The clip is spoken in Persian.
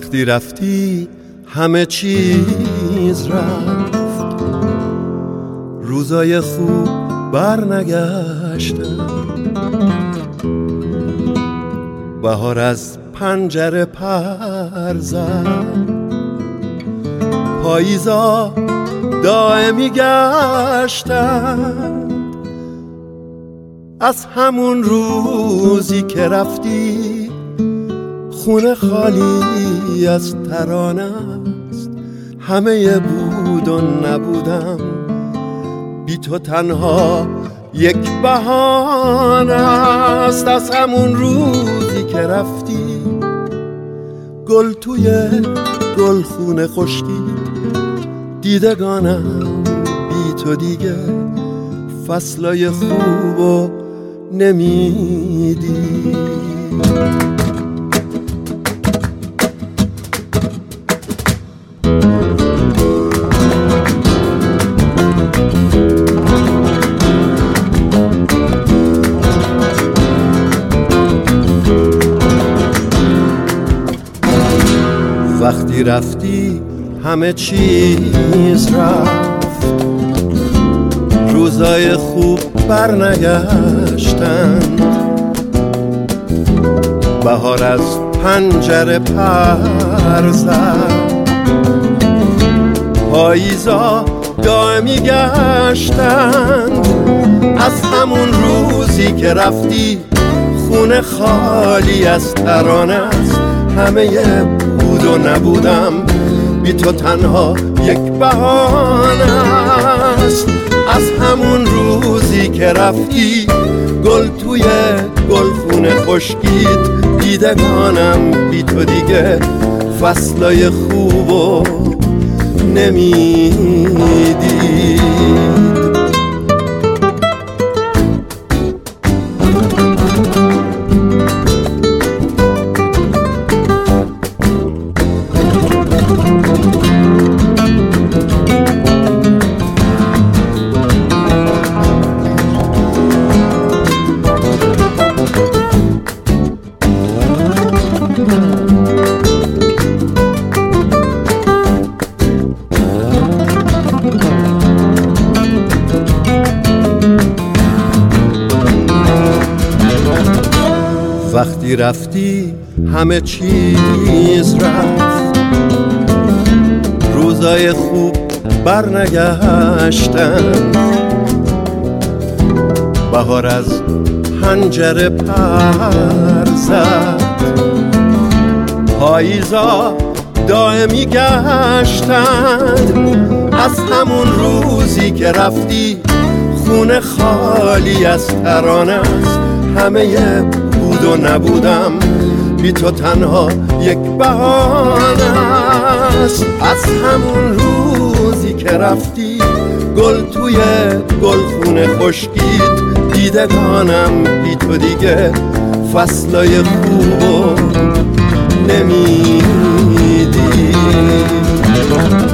وقتی رفتی همه چیز رفت، روزای خوب برنگشتن، بهار از پنجره پر زد، پاییزا دائمی گشتن. از همون روزی که رفتی خونه خالی از ترانه است، همه بود و نبودم، بی تو تنها یک بهانه است. از همون روزی که رفتی گل توی گلخونه خشکید، دیدگانم بی تو دیگه فصلای خوبو نمیدی. وقتی رفتی همه چیز رفت، روزای خوب برنگشتند، بهار از پنجره پر زد، پاییزا دائمی گشتند. از همون روزی که رفتی خونه خالی از ترانه است، همه بود و نبودم، بی تو تنها یک بهانه است. از همون روزی که رفتی گل توی گلخونه خشکید، دیدگانم بی تو دیگه فصلای خوبو نمیدی. وقتی رفتی همه چیز رفت، روزای خوب برنگشتن، بهار از پنجره پر زد، پاییزا دائمی گشتند. از همون روزی که رفتی خونه خالی از ترانه است، همه بود و نبودم، بی تو تنها یک بهانه است. از همون روزی که رفتی گل توی گلخونه خشکید، دیدگانم بی تو دیگه فصلای خوبو نمیدی.